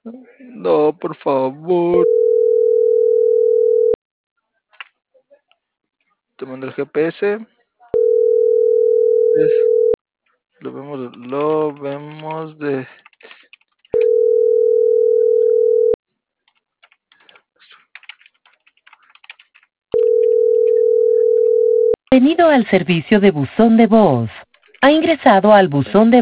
No, por favor. Te mando el GPS. Lo vemos de... Bienvenido al servicio de buzón de voz. Ha ingresado al buzón de